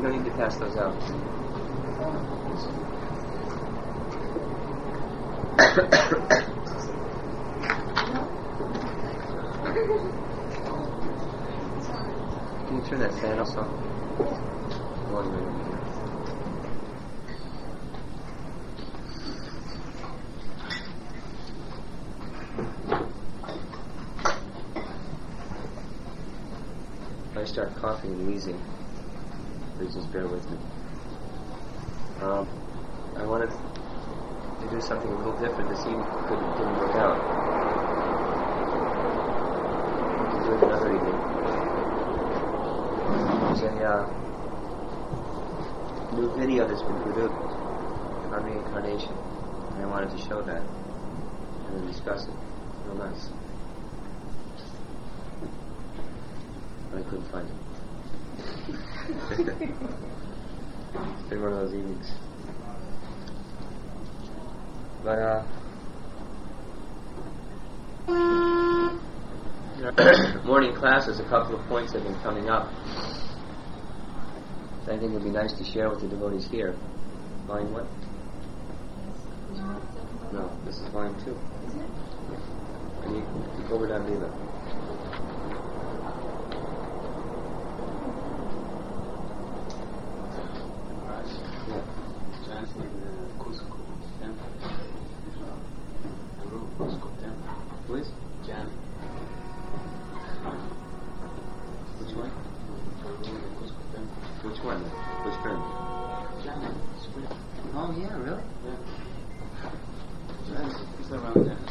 You don't need to pass those out. Can you turn that fan off? One minute. If I start coughing and wheezing, please just bear with me. I wanted to do something a little different. This evening didn't work out. We'll do it another evening. There's a new video that's been produced on reincarnation, and I wanted to show that and then discuss it. Real nice. But I couldn't find it. It's been one of those evenings. But morning classes, a couple of points have been coming up that I think would be nice to share with the devotees here. Volume what? No, this is volume 2. Can you go over that, Leela? Who is? Jan. Which one? Which one? Which friend? Jan. Oh yeah, really? Yeah. He's around there.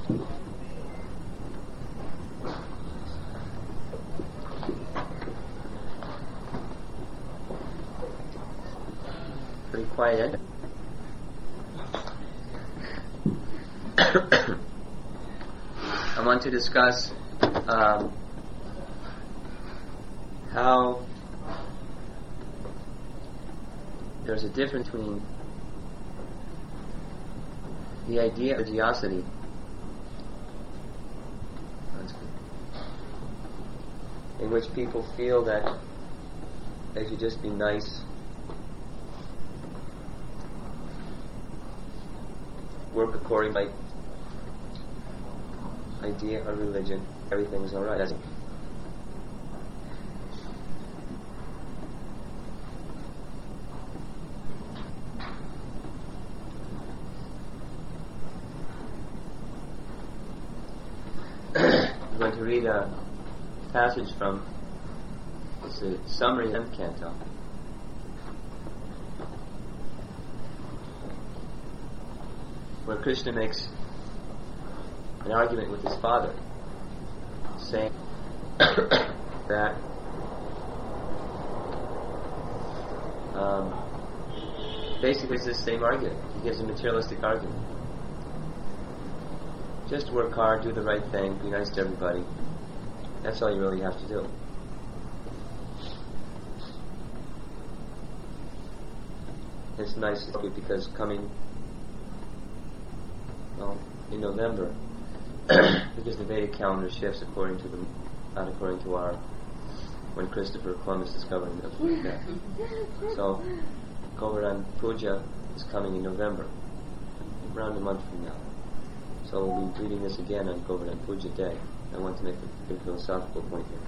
Pretty quiet, eh? I want to discuss how there's a difference between the idea of religiosity in which people feel that they should just be nice, work according to idea of religion, everything's alright. I'm going to read a passage from the summary of the 10th canto. Where Krishna makes an argument with his father, saying that basically it's the same argument. He gives a materialistic argument. Just work hard, do the right thing, be nice to everybody. That's all you really have to do. It's nice because coming in November, because the Vedic calendar shifts not according to our when Christopher Columbus discovered America. So Govardhan Puja is coming in November, around a month from now. So we'll be reading this again on Govardhan Puja Day. I want to make a philosophical point here.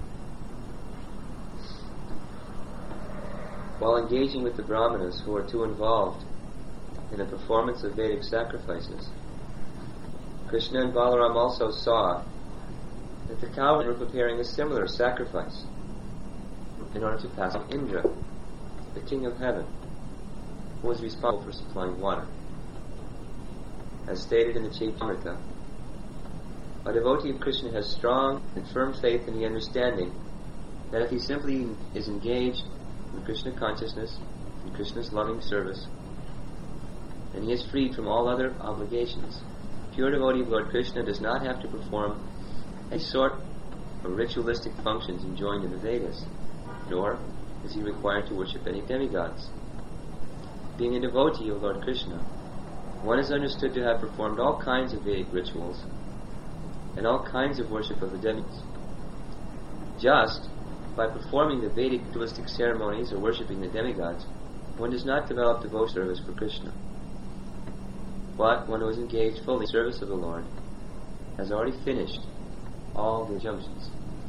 While engaging with the Brahmanas who are too involved in the performance of Vedic sacrifices, Krishna and Balaram also saw that the cows were preparing a similar sacrifice in order to pass on Indra, the king of heaven, who was responsible for supplying water. As stated in the Chaitamrita, a devotee of Krishna has strong and firm faith in the understanding that if he simply is engaged in Krishna consciousness, in Krishna's loving service, and he is freed from all other obligations, pure devotee of Lord Krishna does not have to perform a sort of ritualistic functions enjoined in the Vedas, nor is he required to worship any demigods. Being a devotee of Lord Krishna, one is understood to have performed all kinds of Vedic rituals and all kinds of worship of the demigods, just by performing the Vedic ritualistic ceremonies or worshipping the demigods, one does not develop devotional service for Krishna. But one who is engaged fully in service of the Lord has already finished all the injunctions.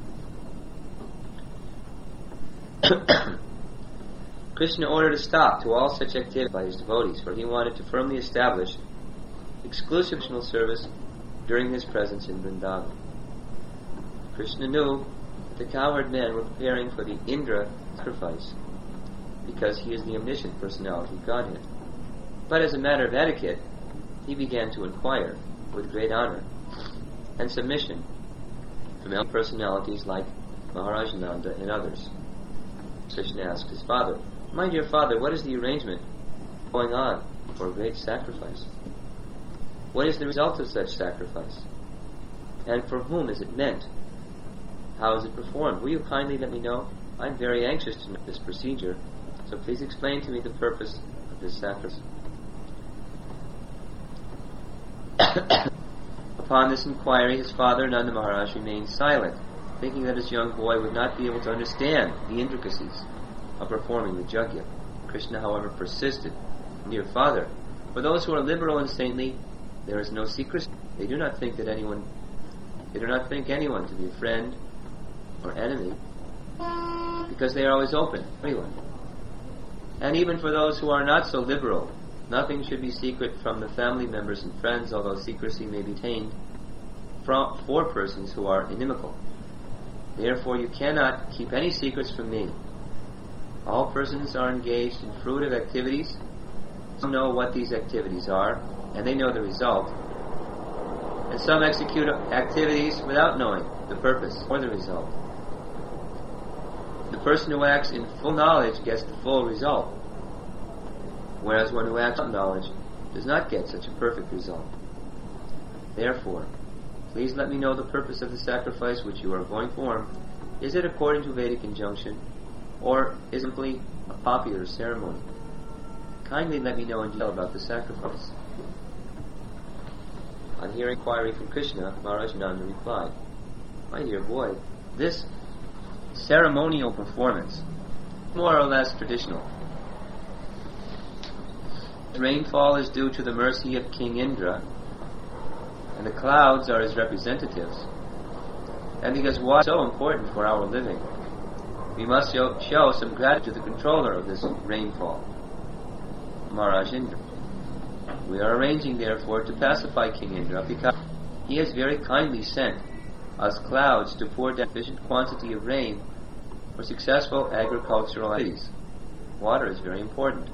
Krishna ordered a stop to all such activity by his devotees, for he wanted to firmly establish exclusive devotional service during his presence in Vrindavan. Krishna knew that the cowherd men were preparing for the Indra sacrifice because he is the omniscient personality of Godhead. But as a matter of etiquette, he began to inquire with great honor and submission from personalities like Maharaj Nanda and others. Krishna asked his father, "My dear father, what is the arrangement going on for a great sacrifice? What is the result of such sacrifice? And for whom is it meant? How is it performed? Will you kindly let me know? I'm very anxious to know this procedure, so please explain to me the purpose of this sacrifice." Upon this inquiry, his father, Nanda Maharaj, remained silent, thinking that his young boy would not be able to understand the intricacies of performing the yajna. Krishna, however, persisted. "Dear father, for those who are liberal and saintly, there is no secrecy. They do not think anyone to be a friend or enemy, because they are always open to everyone. And even for those who are not so liberal, nothing should be secret from the family members and friends, although secrecy may be attained for persons who are inimical. Therefore you cannot keep any secrets from me. All persons are engaged in fruitive activities. Some know what these activities are, and they know the result. And some execute activities without knowing the purpose or the result. The person who acts in full knowledge gets the full result, whereas one who acts without knowledge does not get such a perfect result. Therefore, please let me know the purpose of the sacrifice which you are going to perform. Is it according to Vedic injunction, or is it simply a popular ceremony? Kindly let me know in detail about the sacrifice." On hearing inquiry from Krishna, Maharaj Nanda replied, "My dear boy, this ceremonial performance is more or less traditional. Rainfall is due to the mercy of King Indra, and the clouds are his representatives. And because water is so important for our living, we must show some gratitude to the controller of this rainfall, Maharaj Indra. We are arranging, therefore, to pacify King Indra, because he has very kindly sent us clouds to pour down sufficient quantity of rain for successful agricultural activities. Water is very important."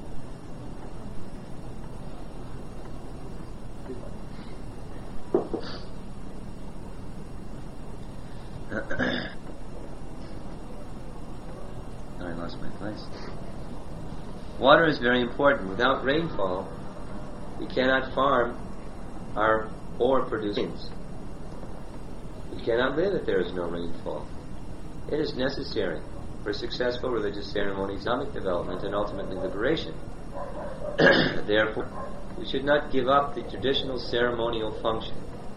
I lost my place. Water is very important. Without rainfall, we cannot farm or produce grains. We cannot live if there is no rainfall. It is necessary for successful religious ceremonies, economic development, and ultimately liberation. Therefore, we should not give up the traditional ceremonial function.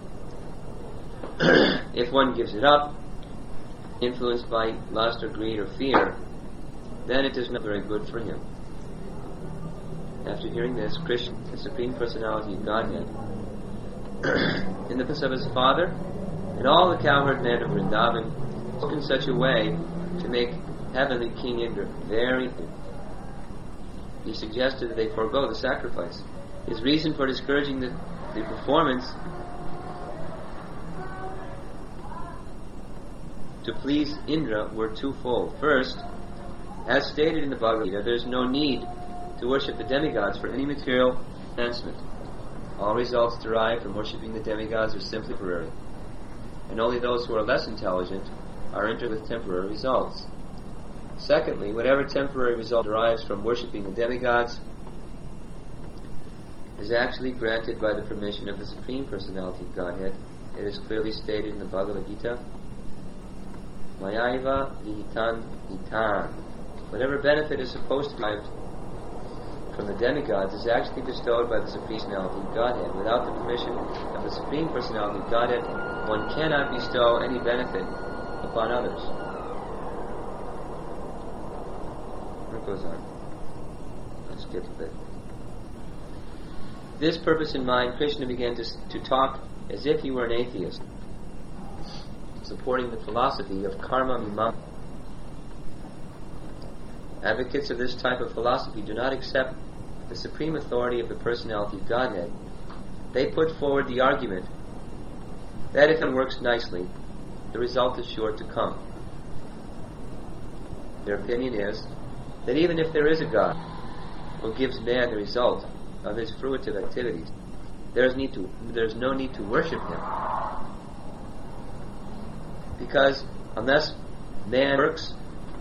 If one gives it up, influenced by lust or greed or fear, then it is not very good for him. After hearing this, Krishna, the Supreme Personality of Godhead, in the presence of his father and all the cowherd men of Vrindavan, spoke in such a way to make heavenly King Indra very angry. He suggested that they forego the sacrifice. His reason for discouraging the performance to please Indra were twofold. First, as stated in the Bhagavad Gita, there is no need to worship the demigods for any material advancement. All results derived from worshipping the demigods are simply temporary, and only those who are less intelligent are interested with temporary results. Secondly, whatever temporary result derives from worshipping the demigods is actually granted by the permission of the Supreme Personality of Godhead. It is clearly stated in the Bhagavad Gita, Mayaiva vihitan hitan. Whatever benefit is supposed to be derived from the demigods is actually bestowed by the Supreme Personality of Godhead. Without the permission of the Supreme Personality of Godhead, one cannot bestow any benefit upon others. It goes on. I'll skip a bit. This purpose in mind, Krishna began to talk as if he were an atheist, supporting the philosophy of karma mimamsa. Advocates of this type of philosophy do not accept the supreme authority of the personality of Godhead. They put forward the argument that if it works nicely, the result is sure to come. Their opinion is that even if there is a God who gives man the result of his fruitive activities, there's no need to worship him. Because unless man works,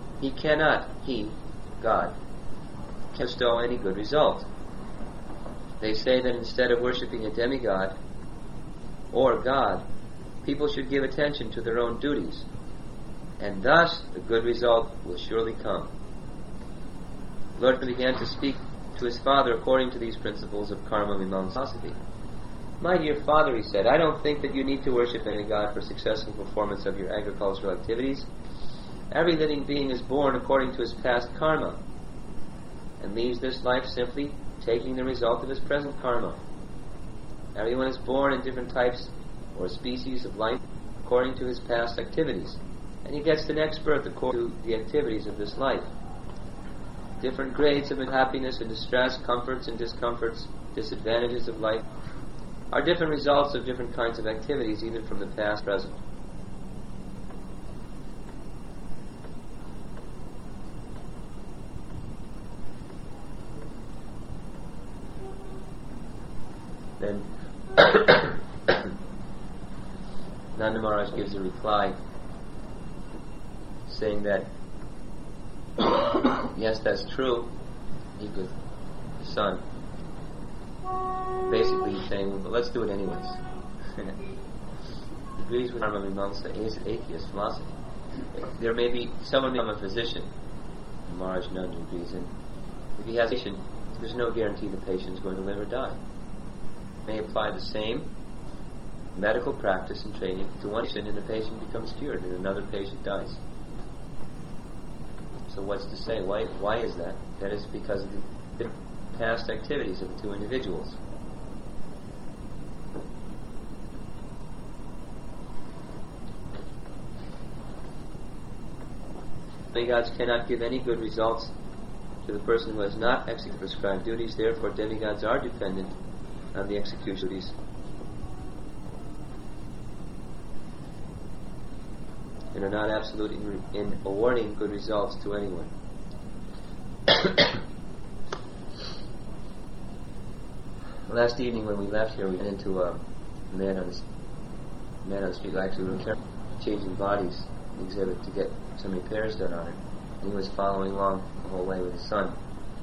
God, can bestow any good result. They say that instead of worshipping a demigod or God, people should give attention to their own duties, and thus the good result will surely come. Lord began to speak to his father according to these principles of karma mimamsa philosophy. My dear father, he said, I don't think that you need to worship any god for successful performance of your agricultural activities. Every living being is born according to his past karma and leaves this life simply taking the result of his present karma. Everyone is born in different types or species of life according to his past activities, and he gets the next birth according to the activities of this life. Different grades of happiness and distress, comforts and discomforts, disadvantages of life are different results of different kinds of activities, even from the past present. Then Nanda Maharaj gives a reply saying that yes, that's true. He goes, the son, basically saying, but let's do it anyways. He agrees with karma mimamsa, atheist philosophy. There may be someone become a physician, Maharaj Nanda agrees, and if he has a patient, there's no guarantee the patient is going to live or die. May apply the same medical practice and training to one patient, and the patient becomes cured, and another patient dies. So what's to say? Why is that? That is because of the past activities of the two individuals. Demigods cannot give any good results to the person who has not executed prescribed duties. Therefore, demigods are dependent on the execution duties. And are not absolute in awarding good results to anyone. Last evening when we left here, we went into a man on the street. Actually, we were changing bodies in the exhibit to get some repairs done on it. And he was following along the whole way with his son.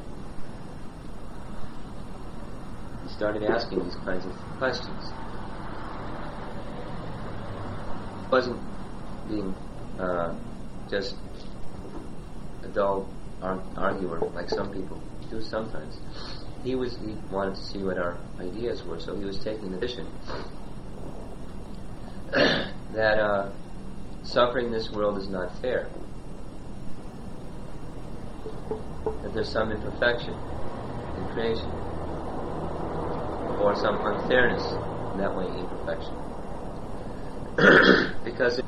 He started asking these kinds of questions. It wasn't being just a dull arguer like some people do sometimes. He wanted to see what our ideas were, so he was taking the position that suffering in this world is not fair, that there's some imperfection in creation, or some unfairness in that way, imperfection. Because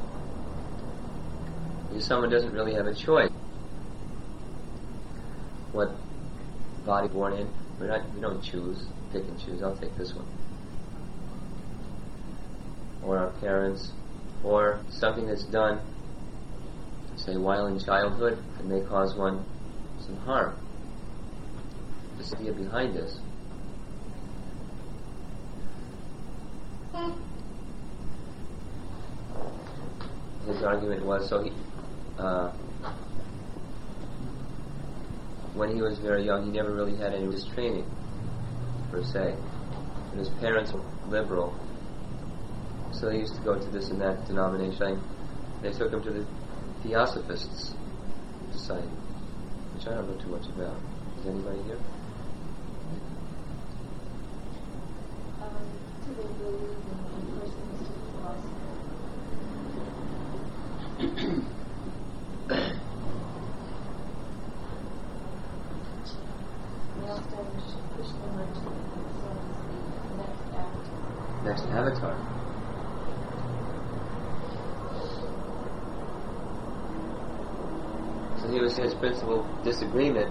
someone doesn't really have a choice what body born in. We don't choose, pick and choose. I'll take this one. Or our parents, or something that's done, say, while in childhood, it may cause one some harm. This idea behind this. His argument was, when he was very young, he never really had any religious training, per se. And his parents were liberal, so they used to go to this and that denomination. They took him to the Theosophists Society, which I don't know too much about. Is anybody here? Do they believe in personalistic philosophy? he was his principal disagreement.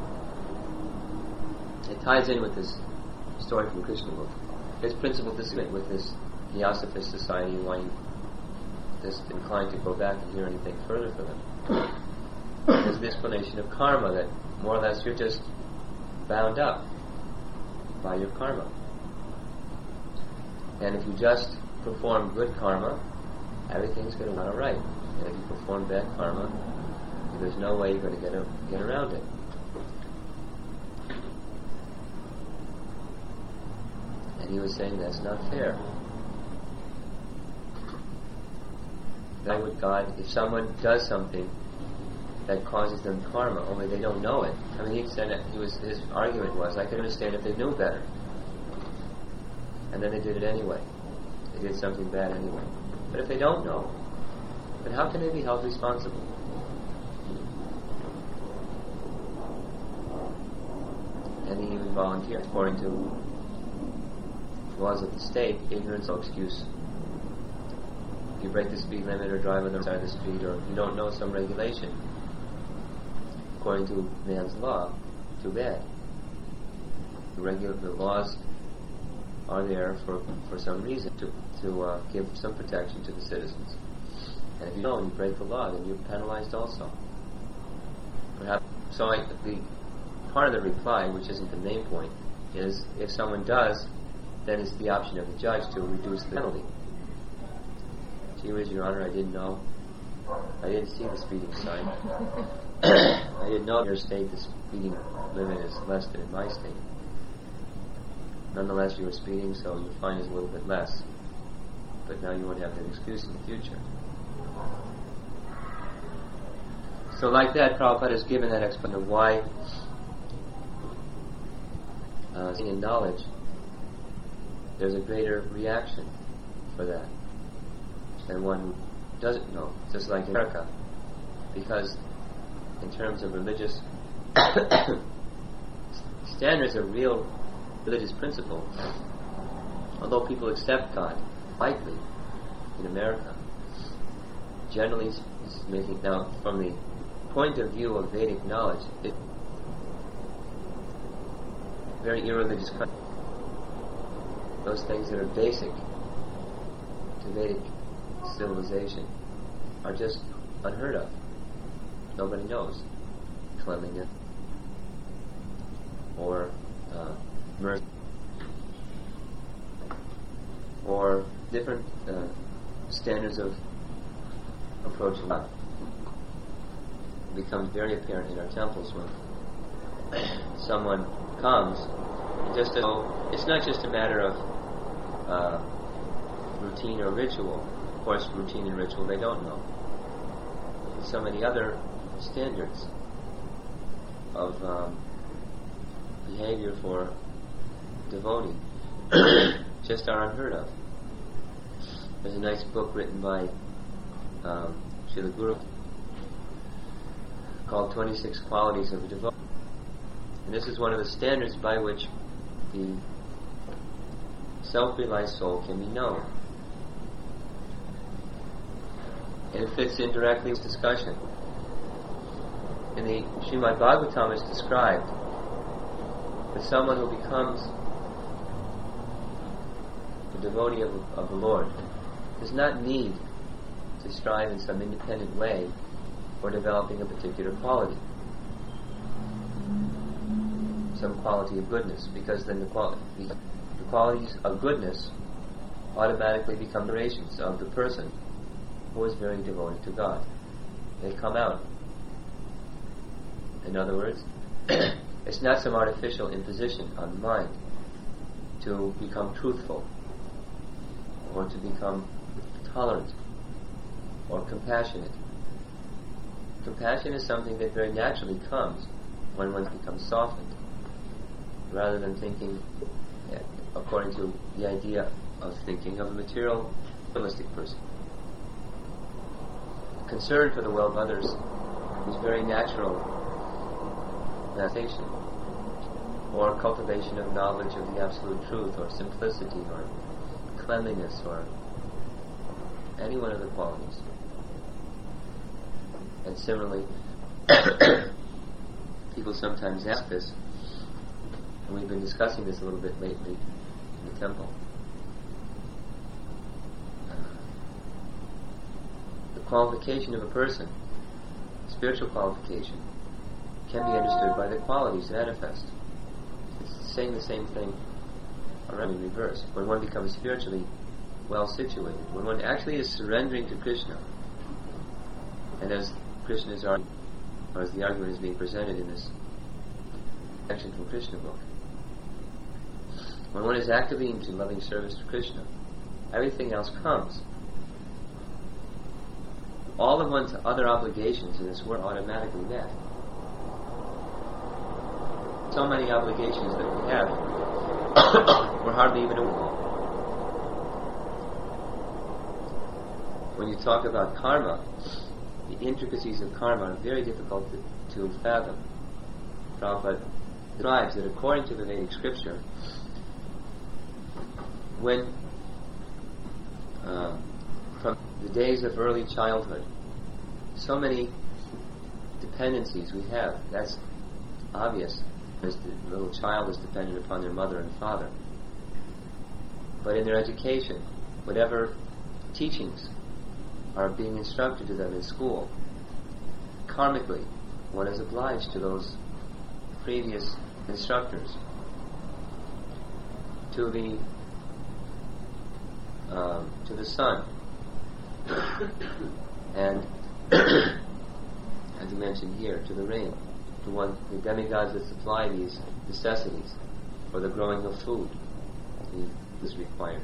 It ties in with this story from Krishnamurti. His principal disagreement with this Theosophist society and why he was inclined to go back and hear anything further from them is the explanation of karma, that more or less you're just bound up by your karma. And if you just perform good karma, everything's going to run alright. And if you perform bad karma, there's no way you're going to get around it. And he was saying that's not fair. Why would God, if someone does something that causes them karma, only they don't know it? I mean, he said that his argument was, I could understand if they knew better. And then they did it anyway. They did something bad anyway. But if they don't know, then how can they be held responsible? And he even volunteered, according to laws of the state, ignorance is no excuse. If you break the speed limit or drive on the side of the street, or you don't know some regulation, according to man's law, too bad. The laws are there for some reason, to give some protection to the citizens. And if you don't, you break the law, then you're penalized also. Perhaps, the part of the reply, which isn't the main point, is if someone does, then it's the option of the judge to reduce the penalty. Gee whiz, Your Honor, I didn't know. I didn't see the speeding sign. I didn't know in your state the speeding limit is less than in my state. Nonetheless, you were speeding, so your fine is a little bit less. But now you won't have that excuse in the future. So like that, Prabhupada has given that explanation of why in knowledge there's a greater reaction for that than one who doesn't know, just like in America. Because in terms of religious standards of real religious principle, although people accept God lightly in America, generally speaking, now from the point of view of Vedic knowledge, it's very irreligious country. Those things that are basic to Vedic civilization are just unheard of. Nobody knows. Cleanliness or mercy or different standards of approaching God. It becomes very apparent in our temples when someone comes, just as though it's not just a matter of routine or ritual. Of course, routine and ritual they don't know. So many other standards of behavior for devotee just are unheard of. There's a nice book written by Srila Guru called 26 Qualities of a Devotee. And this is one of the standards by which the self-realized soul can be known. And it fits in directly with discussion. In the Srimad Bhagavatam is described that someone who becomes a devotee of the Lord does not need to strive in some independent way for developing a particular quality, some quality of goodness, because then the qualities of goodness automatically become relations of the person who is very devoted to God. They come out. In other words, it's not some artificial imposition on the mind to become truthful or to become tolerant or compassionate. Compassion is something that very naturally comes when one becomes softened, rather than thinking according to the idea of thinking of a materialistic person. Concern for the well of others is very natural manifestation, or cultivation of knowledge of the absolute truth, or simplicity, or cleanliness, or any one of the qualities. And similarly, People sometimes ask this, and we've been discussing this a little bit lately in the temple. The qualification of a person, spiritual qualification, can be understood by the qualities manifest. It's saying the same thing around in reverse. When one becomes spiritually well situated, when one actually is surrendering to Krishna, and as Krishna is arguing, or as the argument is being presented in this section from Krishna book, when one is actively into loving service to Krishna, everything else comes. All of one's other obligations in this world are automatically met. So many obligations that we have, we're hardly even aware. When you talk about karma, the intricacies of karma are very difficult to fathom. Prabhupada describes that according to the Vedic scripture, when from the days of early childhood, so many dependencies we have. That's obvious, as the little child is dependent upon their mother and father. But in their education, whatever teachings are being instructed to them in school, karmically, one is obliged to those previous instructors, to the sun, and as you mentioned here, to the rain, to the demigods that supply these necessities for the growing of food is required.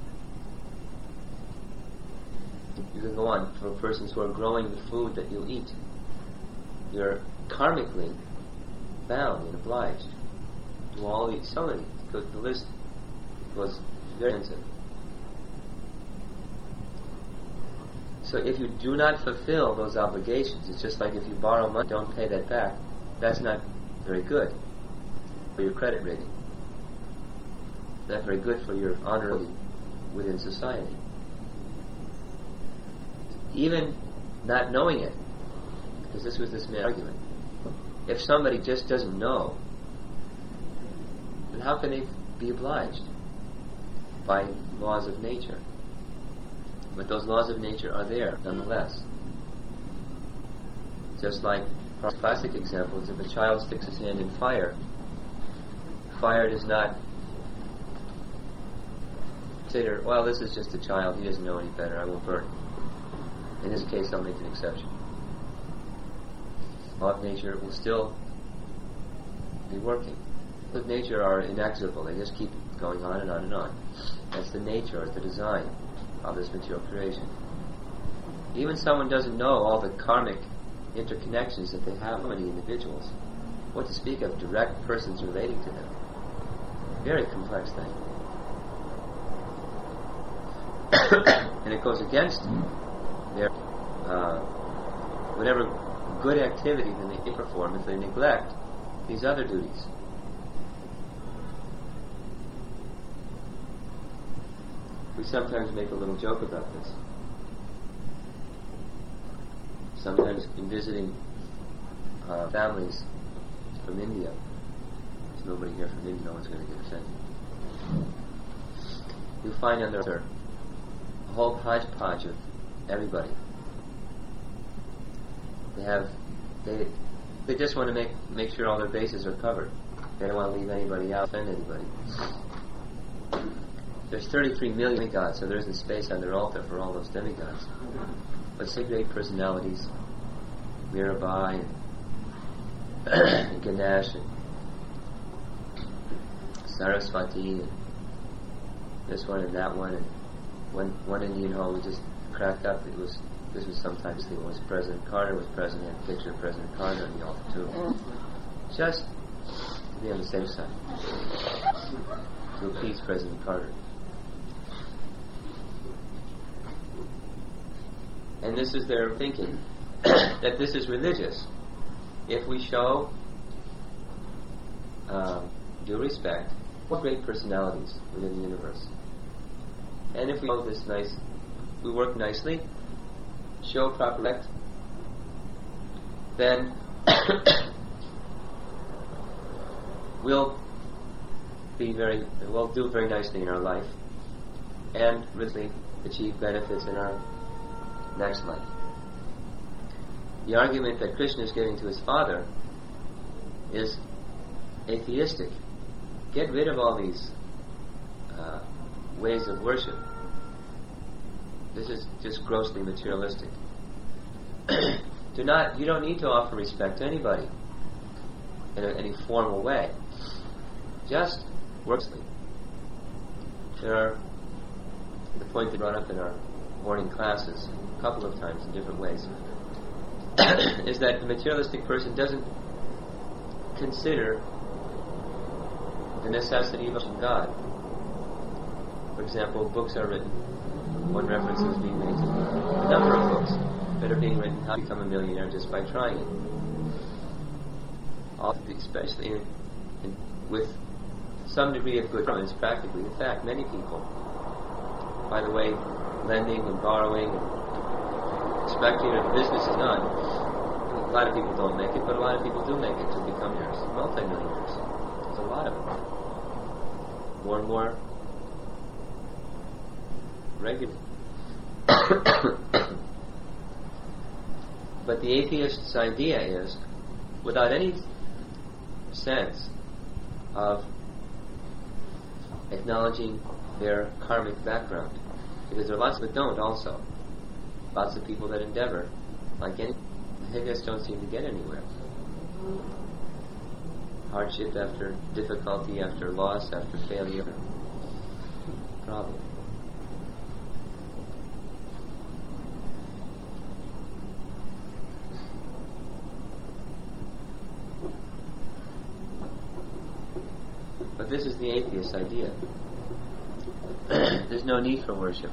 You can go on for persons who are growing the food that you eat. You're karmically bound and obliged to all these. So many, because the list was very extensive. So if you do not fulfill those obligations, it's just like if you borrow money, don't pay that back, that's not very good for your credit rating. Not very good for your honorability within society. Even not knowing it, because this was this man's argument, if somebody just doesn't know, then how can they be obliged by laws of nature? But those laws of nature are there nonetheless. Just like classic examples, if a child sticks his hand in fire, fire does not consider, well, this is just a child, he doesn't know any better, I won't burn him. In this case, I'll make an exception. Law of nature will still be working. Laws of nature are inexorable, they just keep going on and on and on. That's the nature, or the design of this material creation. Even someone doesn't know all the karmic interconnections that they have with many individuals. What to speak of direct persons relating to them. Very complex thing. And it goes against their whatever good activity that they perform if they neglect these other duties. We sometimes make a little joke about this. Sometimes in visiting families from India, there's nobody here from India, no one's going to get offended. You find on their a whole hodgepodge of everybody. They just want to make sure all their bases are covered. They don't want to leave anybody out, offend anybody. There's 33 million demigods, so there isn't space on their altar for all those demigods. But say great personalities, Mirabai and Ganesh and Saraswati and this one and that one, and one Indian hall we just cracked up. This was sometimes the was President Carter was present, and a picture of President Carter on the altar too. Just to be on the safe side. To appease President Carter. And this is their thinking, that this is religious. If we show due respect for great personalities within the universe, and if we show this we work nicely, show proper respect, then we'll do very nicely in our life and really achieve benefits in our next life. The argument that Krishna is giving to his father is atheistic. Get rid of all these ways of worship. This is just grossly materialistic. You don't need to offer respect to anybody in any formal way. Just worksly. There are the point they brought up in our morning classes a couple of times in different ways is that the materialistic person doesn't consider the necessity of God. For example, books are written. One reference is being made to a number of books that are being written how to become a millionaire just by trying it. Especially with some degree of good performance, practically. In fact, many people, by the way, lending and borrowing and expecting that the business is done, a lot of people don't make it, but a lot of people do make it to become multi-millionaires. There's a lot of them. More and more regularly. But the atheist's idea is, without any sense of acknowledging their karmic background, because there are lots that don't also. Lots of people that endeavor, like any, they just don't seem to get anywhere. Hardship after difficulty, after loss, after failure. Problem. But this is the atheist idea. There's no need for worship.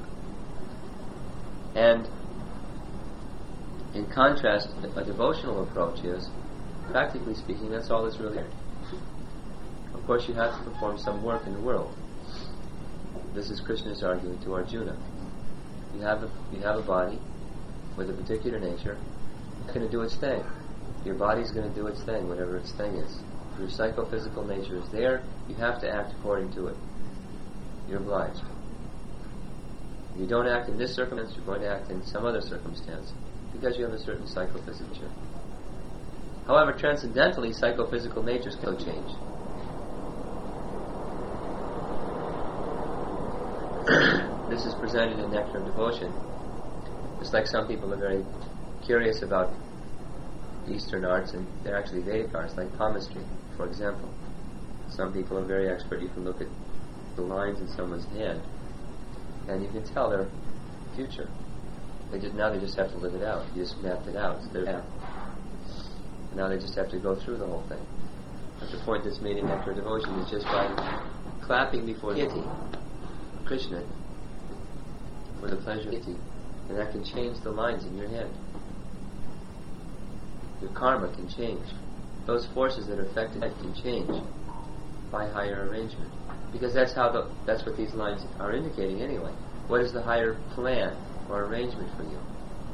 And in contrast, a devotional approach is, practically speaking, that's all that's really there. Of course, you have to perform some work in the world. This is Krishna's argument to Arjuna. You have a body with a particular nature. It's going to do its thing. Your body's going to do its thing, whatever its thing is. If your psychophysical nature is there, you have to act according to it. You're obliged. If you don't act in this circumstance, you're going to act in some other circumstance because you have a certain psychophysical nature. However, transcendentally, psychophysical natures can change. This is presented in Nectar of Devotion. Just like some people are very curious about Eastern arts, and they're actually Vedic arts, like palmistry, for example. Some people are very expert. You can look at the lines in someone's hand, and you can tell their future. Now they just have to live it out. You just mapped it out. So now they just have to go through the whole thing. But the point that's made in Nectar of Devotion is just by clapping before the deity, Krishna, for the pleasure of deity, and that can change the lines in your head. Your karma can change. Those forces that are affected can change by higher arrangement, because that's what these lines are indicating anyway. What is the higher plan or arrangement for you?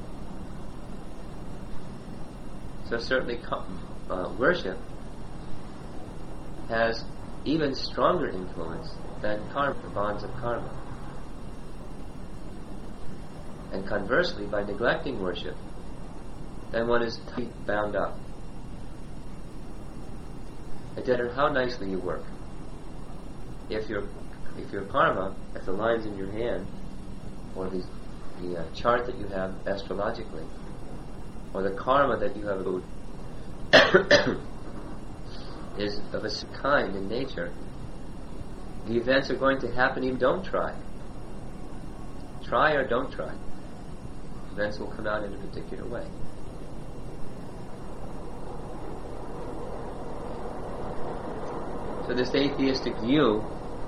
So certainly, worship has even stronger influence than karma, the bonds of karma. And conversely, by neglecting worship, then one is bound up. It doesn't matter how nicely you work. If your karma, if the lines in your hand, or the chart that you have astrologically, or the karma that you have is of a kind in nature, the events are going to happen even don't try. Try or don't try. Events will come out in a particular way. So this atheistic view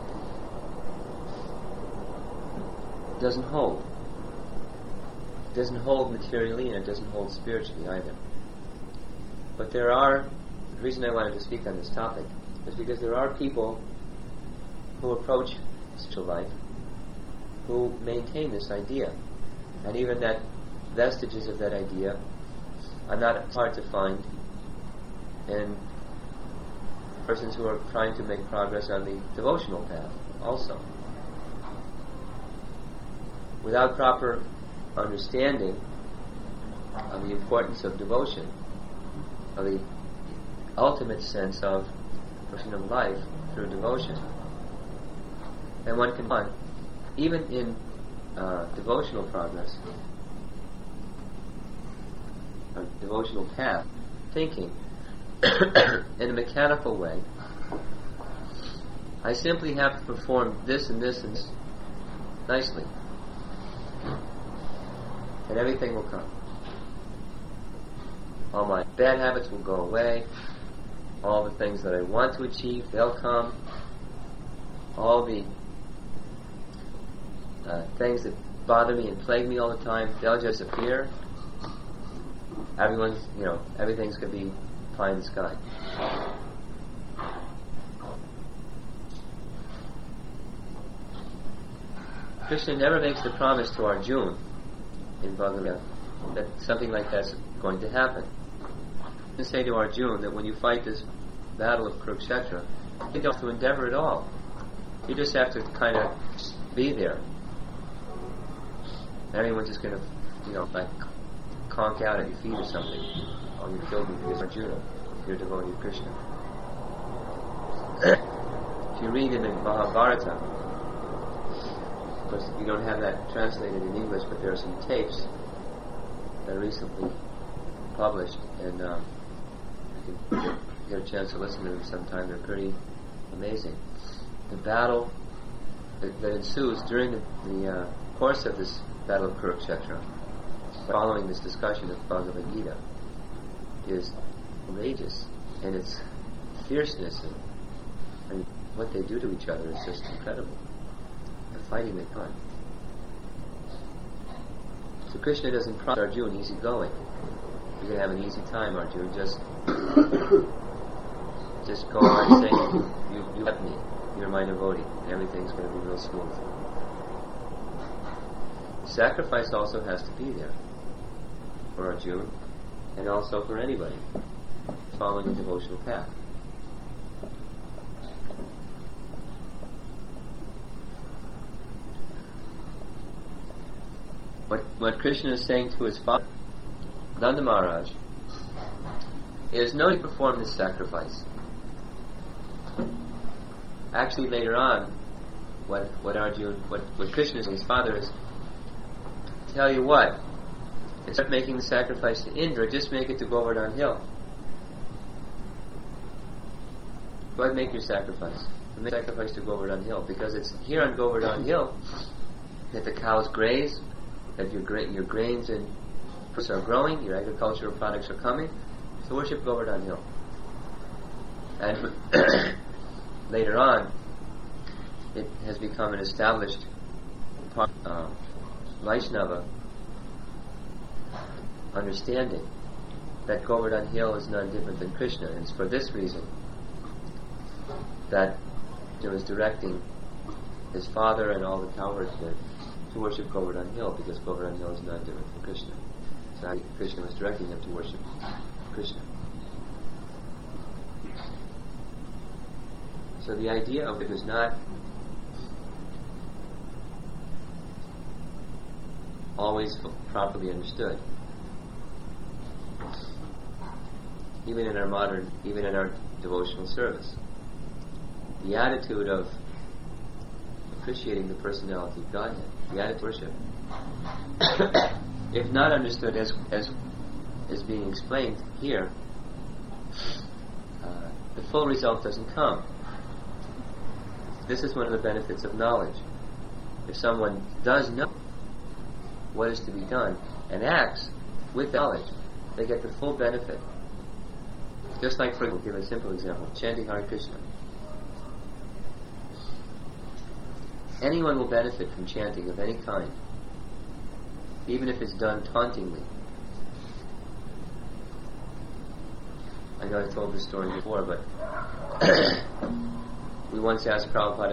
doesn't hold. It doesn't hold materially, and it doesn't hold spiritually either. But the reason I wanted to speak on this topic is because there are people who approach spiritual life who maintain this idea, and even that vestiges of that idea are not hard to find and persons who are trying to make progress on the devotional path also. Without proper understanding of the importance of devotion, of the ultimate sense of devotion of life through devotion, and one can find, even in devotional progress, a devotional path, thinking in a mechanical way, I simply have to perform this and this and this nicely, and everything will come. All my bad habits will go away. All the things that I want to achieve, they'll come. All the things that bother me and plague me all the time, they'll just appear. Everything's going to be pie in the sky. Krishna never makes the promise to Arjuna in Bhagavad Gita that something like that's going to happen. He doesn't say to Arjuna that when you fight this battle of Kurukshetra, you don't have to endeavor at all. You just have to kind of be there. Everyone's just going to, like conk out at your feet or something. Oh, you killed me because Arjuna, you're devotee of Krishna. If you read in the Mahabharata, of course you don't have that translated in English, but there are some tapes that are recently published, and you can get a chance to listen to them sometime. They're pretty amazing. The battle that ensues during the course of this battle of Kurukshetra, following this discussion of Bhagavad Gita, is outrageous, and its fierceness and what they do to each other is just incredible. The fighting they fight. So Krishna doesn't promise Arjuna easy going. You're going to have an easy time, Arjuna. Just go on saying, you left me, you're my devotee, and everything's going to be real smooth. Sacrifice also has to be there for Arjuna, and also for anybody following a devotional path. What Krishna is saying to his father, Nanda Maharaj, is no need to perform this sacrifice. Actually, later on, what Krishna is saying, his father is, tell you what, instead of making the sacrifice to Indra, just make it to Govardhan Hill. Go ahead and make your sacrifice. Make sacrifice to Govardhan Hill, because it's here on Govardhan Hill that the cows graze, that your grains and fruits are growing, your agricultural products are coming. So worship Govardhan Hill. And later on, it has become an established part of Vaishnava understanding that Govardhan Hill is none different than Krishna. And it's for this reason that he was directing his father and all the cowherdsmen to worship Govardhan Hill, because Govardhan Hill is not different from Krishna. So Krishna was directing them to worship Krishna. So the idea of it was not always properly understood. Even in our devotional service. The attitude of appreciating the personality of Godhead, the attitude of worship, if not understood as being explained here, the full result doesn't come. This is one of the benefits of knowledge. If someone does know what is to be done and acts with knowledge, they get the full benefit. Just like, for example, give a simple example, chanting Hare Krishna. Anyone will benefit from chanting of any kind, even if it's done tauntingly. I know I told this story before, but we once asked Prabhupada,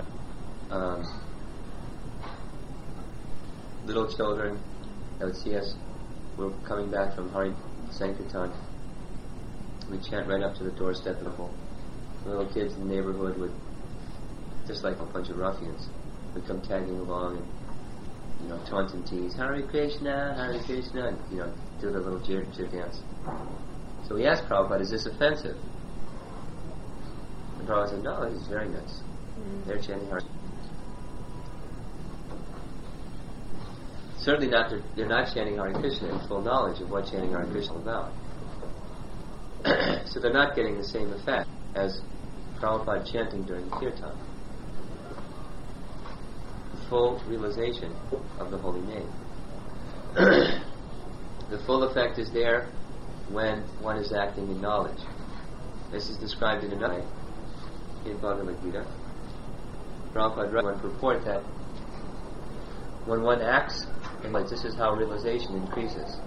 little children that would see us, we're coming back from Hari Sankirtan, we'd chant right up to the doorstep of the home. The little kids in the neighborhood would, just like a bunch of ruffians, would come tagging along and, taunt and tease, Hare Krishna, and, do the little jig dance. So we asked Prabhupada, is this offensive? And Prabhupada said, no, it is very nice. They're chanting Hare. Certainly not, they're not chanting Hare Krishna in full knowledge of what chanting Hare Krishna is about. So they're not getting the same effect as Prabhupada chanting during the kirtan. The full realization of the holy name. The full effect is there when one is acting in knowledge. This is described in another in Bhagavad Gita. Prabhupada wrote one purport that when one acts in knowledge, this is how realization increases.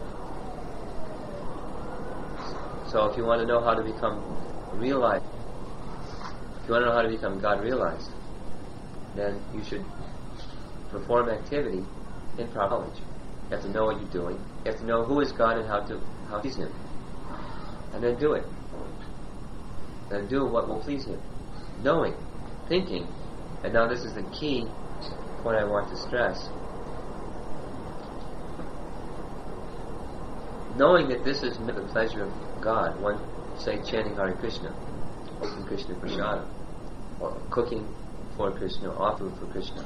So if you want to know how to become realized, if you want to know how to become God realized, then you should perform activity in proper knowledge. You have to know what you're doing. You have to know who is God and how to please Him. And then do it. Then do what will please Him. Knowing, thinking, and now this is the key point I want to stress. Knowing that this is the pleasure of God, one, say, chanting Hare Krishna, making Krishna Prasada, or cooking for Krishna, offering for Krishna.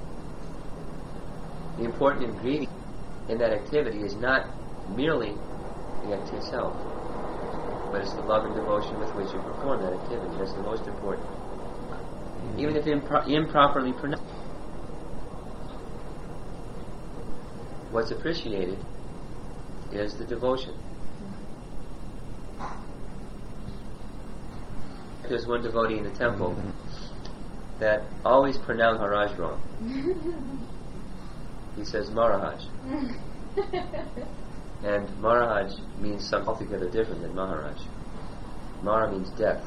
The important ingredient in that activity is not merely the act itself, but it's the love and devotion with which you perform that activity. That's the most important. Even if improperly pronounced. What's appreciated is the devotion. There's one devotee in the temple that always pronounced Maharaj wrong. He says Maharaj. And Maharaj means something altogether different than Maharaj. Mara means death.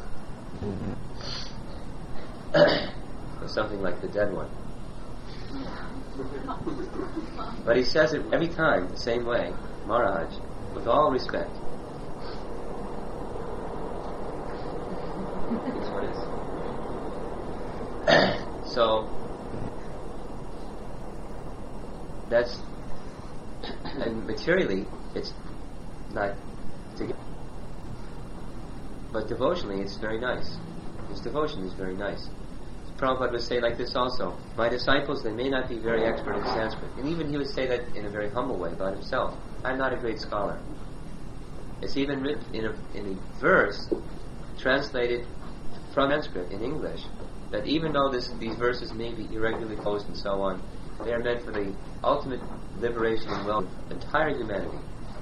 Or something like the dead one. But he says it every time the same way, Maharaj, with all respect. So that's, and materially it's not together, but devotionally it's very nice. His devotion is very nice. Prabhupada would say like this also, my disciples, they may not be very expert in Sanskrit, and even he would say that in a very humble way about himself. I'm not a great scholar. It's even written in a verse translated from Sanskrit in English, that even though these verses may be irregularly posed and so on, they are meant for the ultimate liberation and well-being of entire humanity.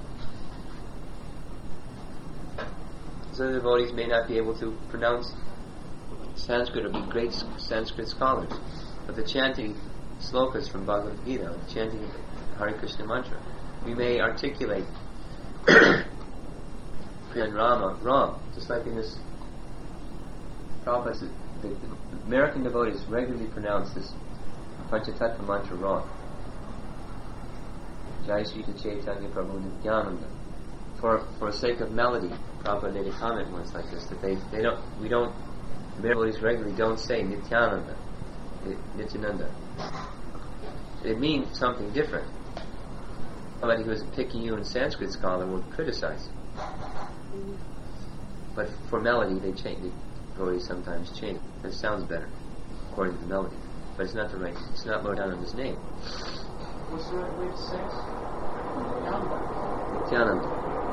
So the devotees may not be able to pronounce Sanskrit or be great Sanskrit scholars, but the chanting slokas from Bhagavad Gita, chanting Hare Krishna mantra, we may articulate Kriya and Rama wrong, just like in this Prabhupada. The American devotees regularly pronounce this Panchatattva mantra wrong. Jai Shri Chaitanya Prabhu Nityananda. For sake of melody, Prabhupada made a comment once like this, that American devotees regularly don't say Nityananda, Nityananda. It means something different. Somebody who is a Picayune Sanskrit scholar would criticize. But for melody, they change. Devotees sometimes change. It sounds better, according to the melody. But it's not the right. It's not Lord Ananda's name. What's the right way to say it? Nityananda.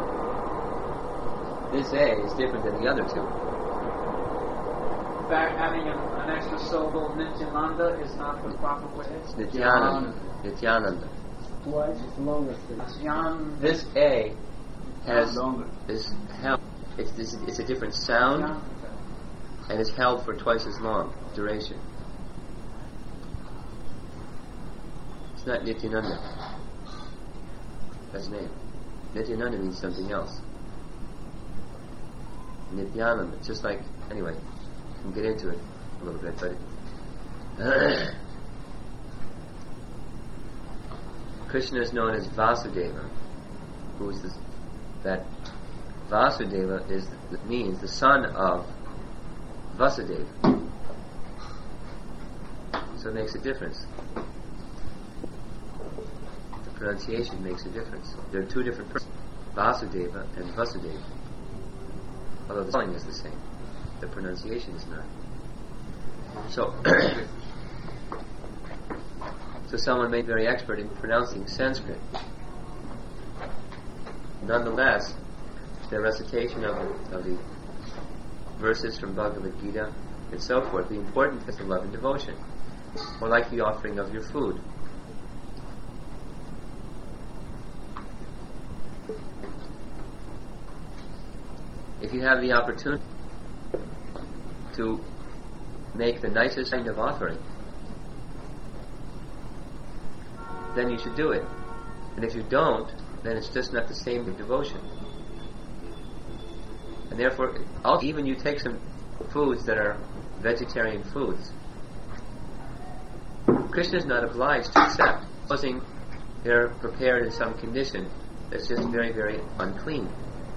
This A is different than the other two. In fact, having an extra syllable, Nityananda, is not the proper way. It's Nityananda. Nityananda. Twice as long as Nityananda. This A has longer. is held. It's a different sound, and it's held for twice as long duration. It's not Nityananda. That's the name. Nityananda means something else. Nityananda, just like, anyway, we can get into it a little bit, but Krishna is known as Vasudeva, who is that Vasudeva means the son of Vasudeva. So it makes a difference. The pronunciation makes a difference. There are two different persons, Vasudeva and Vasudeva. Although the spelling is the same, the pronunciation is not. So, so someone may be very expert in pronouncing Sanskrit. Nonetheless, the recitation of the verses from Bhagavad Gita and so forth, the important is the love and devotion, or like the offering of your food. If you have the opportunity to make the nicest kind of offering, then you should do it. And if you don't, then it's just not the same devotion. And therefore, even you take some foods that are vegetarian foods, Krishna is not obliged to accept, supposing they're prepared in some condition that's just very, very unclean.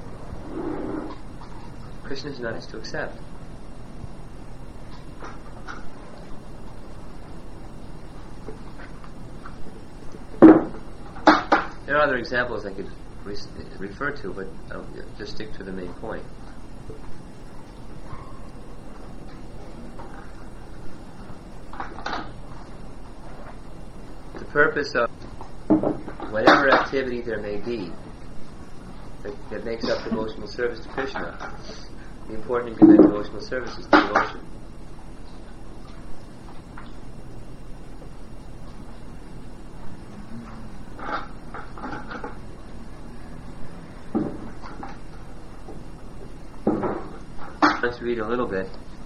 Krishna is not asked to accept. There are other examples I could refer to, but I'll just stick to the main point. The purpose of whatever activity there may be that makes up devotional service to Krishna, the important thing in that devotional service is devotion. Let's read a little bit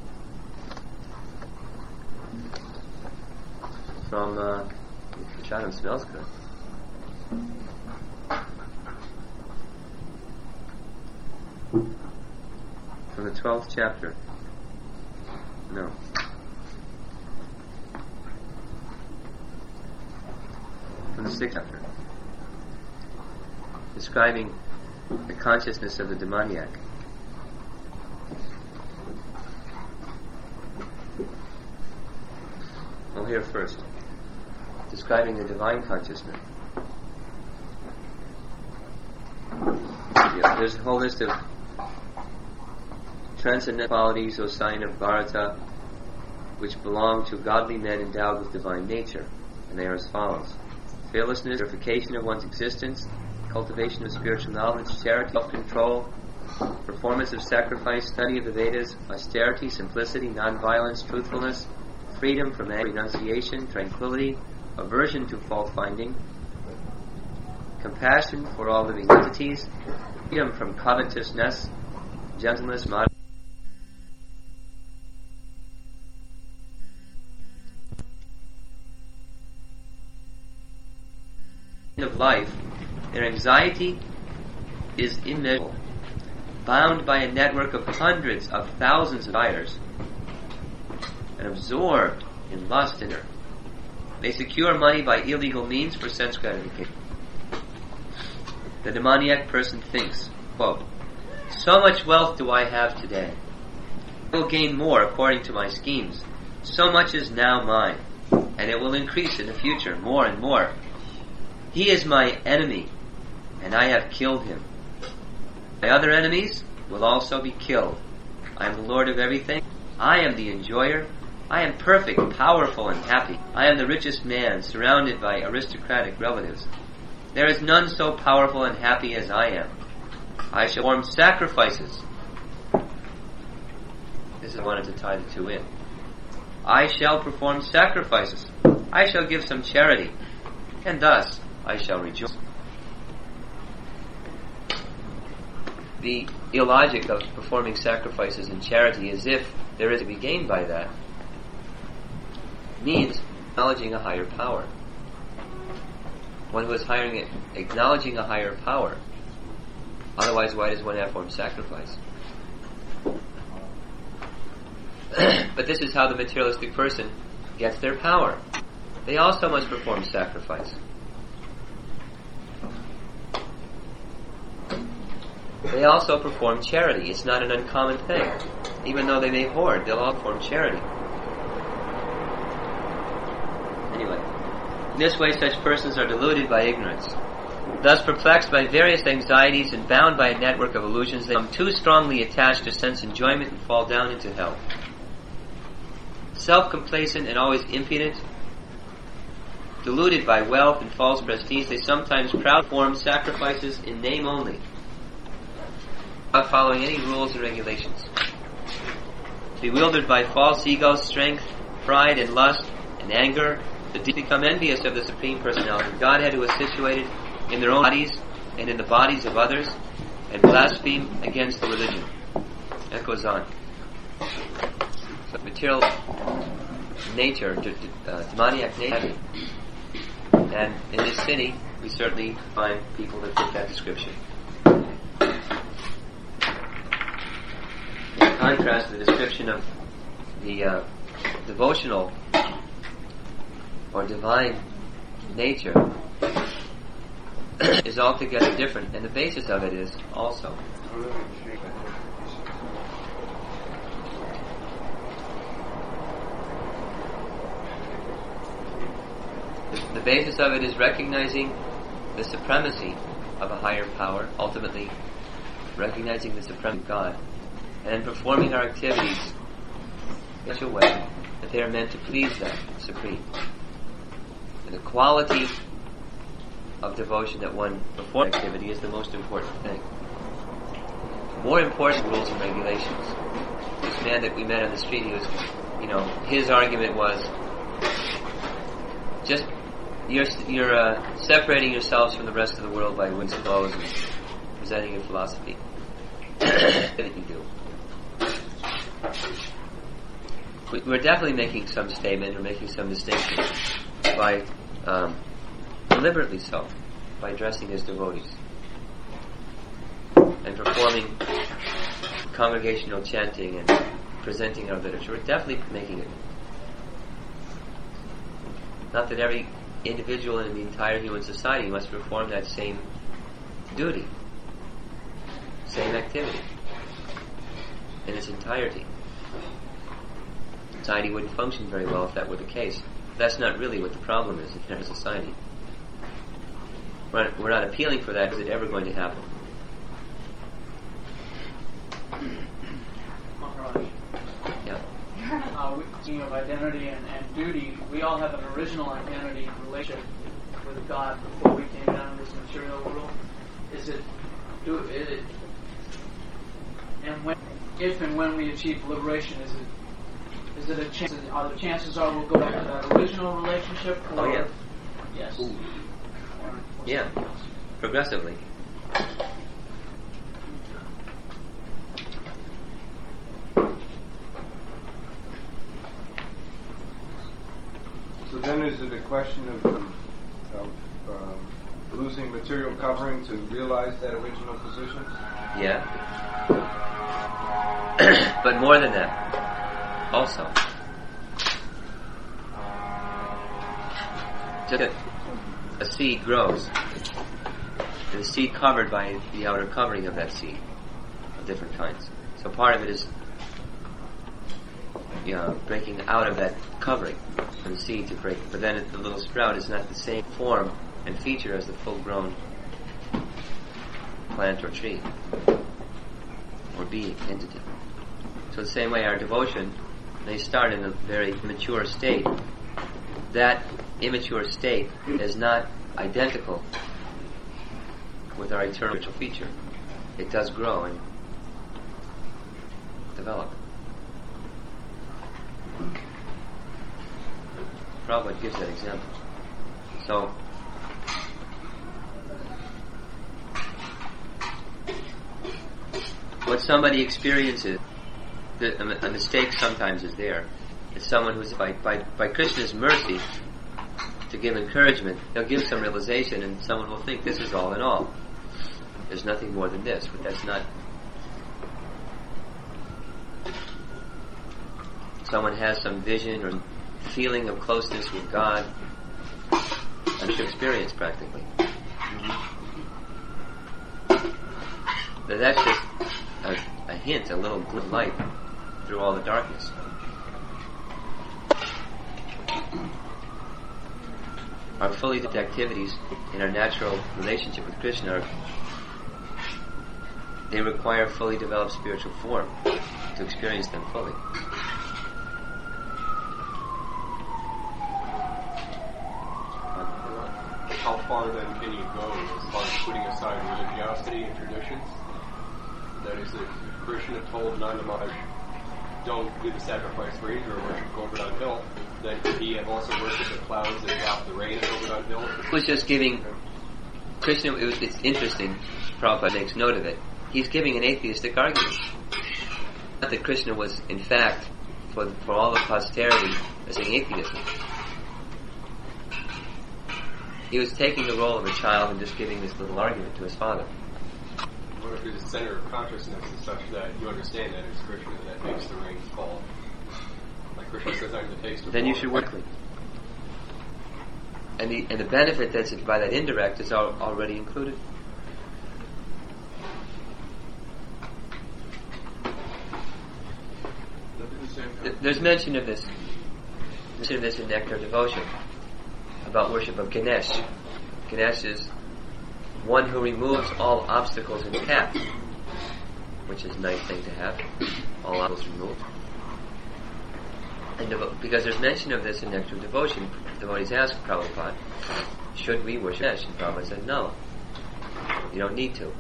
from Prasadam smells good. From the 12th chapter. No. From the 6th chapter. Describing the consciousness of the demoniac. We'll hear first. Describing the divine consciousness. Yeah, there's a whole list of transcendent qualities, O sign of Bharata, which belong to godly men endowed with divine nature, and they are as follows: fearlessness, purification of one's existence, cultivation of spiritual knowledge, charity, self-control, performance of sacrifice, study of the Vedas, austerity, simplicity, non-violence, truthfulness, freedom from anger, renunciation, tranquility, aversion to fault-finding, compassion for all living entities, freedom from covetousness, gentleness, modesty, of life. Their anxiety is immeasurable, bound by a network of hundreds of thousands of desires, and absorbed in lust and earth. They secure money by illegal means for sense gratification. The demoniac person thinks, quote, "So much wealth do I have today. I will gain more according to my schemes. So much is now mine, and it will increase in the future more and more. He is my enemy, and I have killed him. My other enemies will also be killed. I am the Lord of everything. I am the enjoyer. I am perfect, powerful, and happy. I am the richest man, surrounded by aristocratic relatives. There is none so powerful and happy as I am. I shall perform sacrifices." This is I wanted to tie the two in. "I shall perform sacrifices. I shall give some charity, and thus I shall rejoice." The illogic of performing sacrifices and charity, as if there is to be gained by that, means acknowledging a higher power. One who is acknowledging a higher power. Otherwise, why does one have to perform sacrifice? But this is how the materialistic person gets their power. They also must perform sacrifice. they also perform charity. It's not an uncommon thing. Even though they may hoard, they'll all perform charity. Anyway, in this way such persons are deluded by ignorance. Thus perplexed by various anxieties and bound by a network of illusions, they become too strongly attached to sense enjoyment and fall down into hell. Self-complacent and always impudent, deluded by wealth and false prestige, they sometimes proudly perform sacrifices in name only, without following any rules and regulations. Bewildered by false ego, strength, pride, and lust, and anger, the deep become envious of the Supreme Personality, Godhead, who is situated in their own bodies and in the bodies of others, and blaspheme against the religion. That goes on. So material nature, demoniac nature. And in this city, we certainly find people that fit that description. In contrast, the description of the devotional or divine nature is altogether different, and the basis of it is also. The basis of it is recognizing the supremacy of a higher power, ultimately recognizing the supreme God, and performing our activities in such a way that they are meant to please that Supreme. And the quality of devotion that one performs activity is the most important thing. More important rules and regulations. This man that we met on the street, he was, his argument was, just you're separating yourselves from the rest of the world by winds and blows and presenting your philosophy. That you do. We're definitely making some statement or making some distinction by deliberately so, by dressing as devotees and performing congregational chanting and presenting our literature. We're definitely making it. Not that every individual in the entire human society must perform that same duty, same activity in its entirety. Society wouldn't function very well if that were the case. That's not really what the problem is in our society. We're not appealing for that. Is it ever going to happen? Yeah. Speaking of identity and duty, we all have an original identity and relationship with God before we came down to this material world. If and when we achieve liberation, is it a chance? Are the chances are we'll go back to that original relationship? Or, yeah. Yes. Ooh. Yeah. Progressively. So then is it a question of losing material covering to realize that original position? Yeah. But more than that, also. Just a seed grows. And the seed covered by the outer covering of that seed of different kinds. So part of it is breaking out of that covering for the seed to break. But then the little sprout is not the same form and feature as the full-grown plant or tree or being, entity. So the same way our devotion may start in a very immature state. That immature state is not identical with our eternal spiritual feature. It does grow and develop. Prabhupada gives that example. So, what somebody experiences, a mistake sometimes is there. It's someone who's, by Krishna's mercy, to give encouragement, they'll give some realization and someone will think this is all in all. There's nothing more than this, but that's not. Someone has some vision or feeling of closeness with God, that's your experience practically. But that's just a hint, a little good light through all the darkness. Our fully developed activities in our natural relationship with Krishna they require fully developed spiritual form to experience them fully. How far then can you go as far as putting aside religiosity and traditions? That is, if Krishna told Nanda Maharaj, don't do the sacrifice for Indra or worship Govardhan Hill, then could he have also worshipped the clouds that drop the rain at Govardhan Hill? It was just giving Krishna, it's interesting, Prabhupada makes note of it, he's giving an atheistic argument. Not that Krishna was, in fact, for all of posterity, saying atheism. He was taking the role of a child and just giving this little argument to his father. What if the center of consciousness is such that you understand that it's Krishna that makes the rain fall? Like Krishna says, I'm the taste of Then you water. should work with it. And the benefit that's by that indirect is already included. There's mention of this in Nectar of Devotion about worship of Ganesh. Ganesh is one who removes all obstacles in the path, which is a nice thing to have, all obstacles removed. And because there's mention of this in Nectar of Devotion, devotees ask Prabhupada, should we worship Ganesh? And Prabhupada said, no, you don't need to.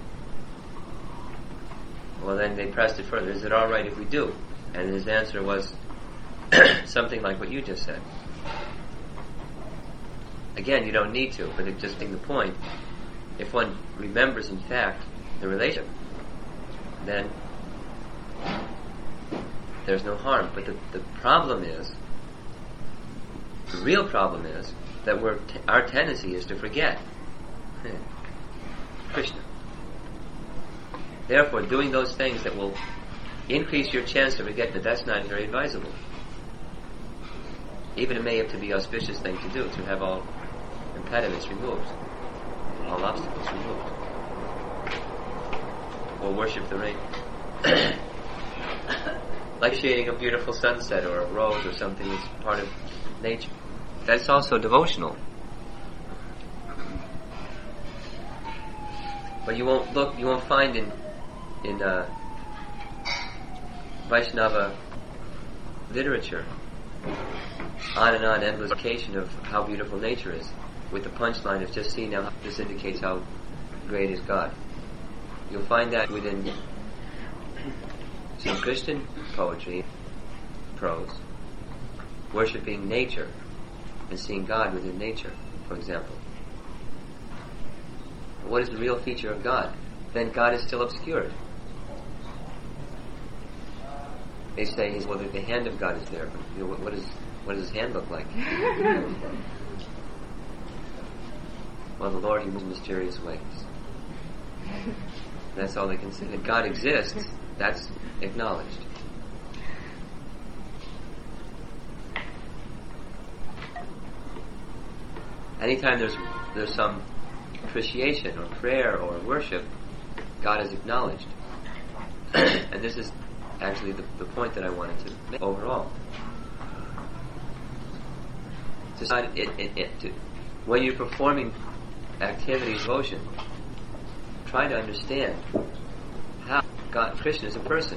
Well, then they pressed it further, is it alright if we do? And his answer was something like what you just said. Again, you don't need to, but it's just being the point. If one remembers, in fact, the relationship, then there's no harm. But the problem is, the real problem is, that our tendency is to forget Krishna. Therefore, doing those things that will increase your chance to forget that's not very advisable. Even it may have to be an auspicious thing to do, to have all impediments removed, all obstacles removed. Or worship the rain. Like shading a beautiful sunset or a rose or something that's part of nature. That's also devotional. But you won't find in Vaishnava literature on and on endless occasion of how beautiful nature is, with the punchline of just see now this indicates how great is God. You'll find that within some Christian poetry, prose, worshipping nature and seeing God within nature, for example. What is the real feature of God? Then God is still obscured. They say, well, the hand of God is there, but what does his hand look like? Well, the Lord, He moves in mysterious ways. That's all they can say. That God exists, that's acknowledged. Anytime there's some appreciation or prayer or worship, God is acknowledged. And this is actually the point that I wanted to make overall. When you're performing activities of devotion, try to understand how Krishna is a person.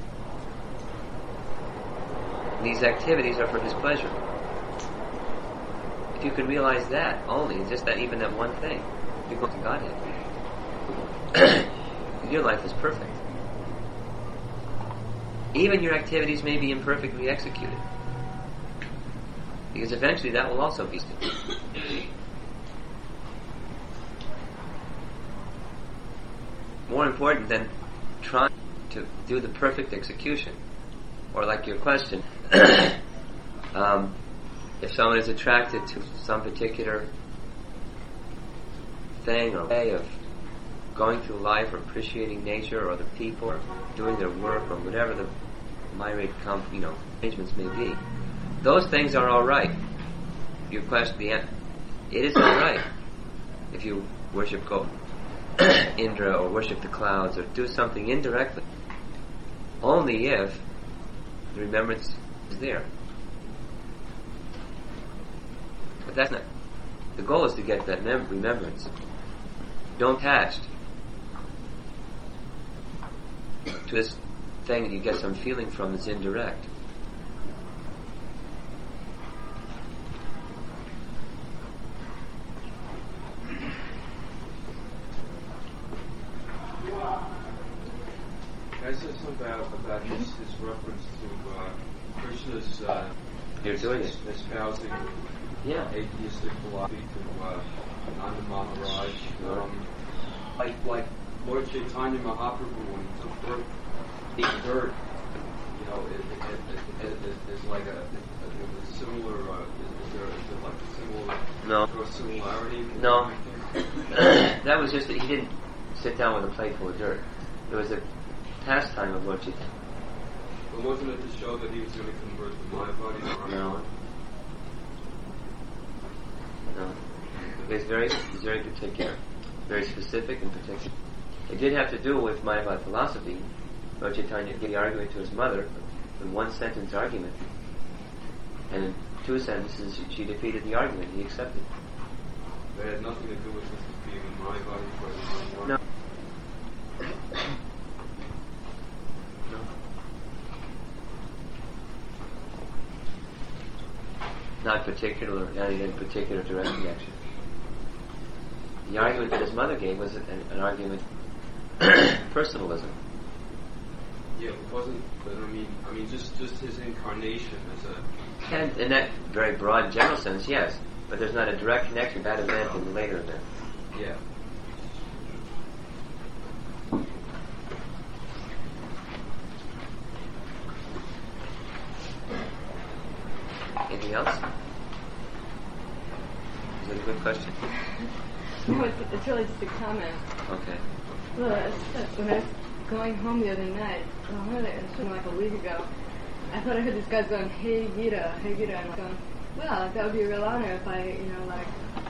These activities are for His pleasure. If you can realize that only, just that, even that one thing, you go to Godhead. Your life is perfect. Even your activities may be imperfectly executed, because eventually that will also be stupid. More important than trying to do the perfect execution, or like your question, if someone is attracted to some particular thing or way of going through life or appreciating nature or the people or doing their work or whatever the myriad arrangements may be, those things are all right. Your question, it is all right if you worship Indra or worship the clouds or do something indirectly, only if the remembrance is there. But that's not. The goal is to get that remembrance. Don't attach to this thing that you get some feeling from that's indirect. Can I say something about his reference to Krishna's You're doing it. espousing Yeah. atheistic philosophy to Nanda Maharaj? Like Lord Chaitanya Mahaprabhu, when he took birth, the dirt, is like a similar. Is there like a similar? No. A similarity? No. That was just that he didn't sit down with a plate full of dirt. It was a pastime of Lord Chaitanya. But wasn't it to show that he was going to convert the Mayavadis? No. No. He's very particular, very specific and particular. It did have to do with Mayavad philosophy. Lord Chaitanya gave the argument to his mother in one sentence argument, and in 2 sentences she defeated the argument. He accepted. They had nothing to do with this being a Mayavadi. No. Not in particular direction, actually. The argument that his mother gave was an argument personalism. Yeah, it wasn't. But I mean, just his incarnation as a. And in that very broad, general sense, yes. But there's not a direct connection to that event and the later event. Yeah. Anything else? Is that a good question? No, it's really just a comment. Okay. Well, when I was going home the other night, it was like a week ago, I thought I heard these guys going, hey Gita, and I was going, well, that would be a real honor if I,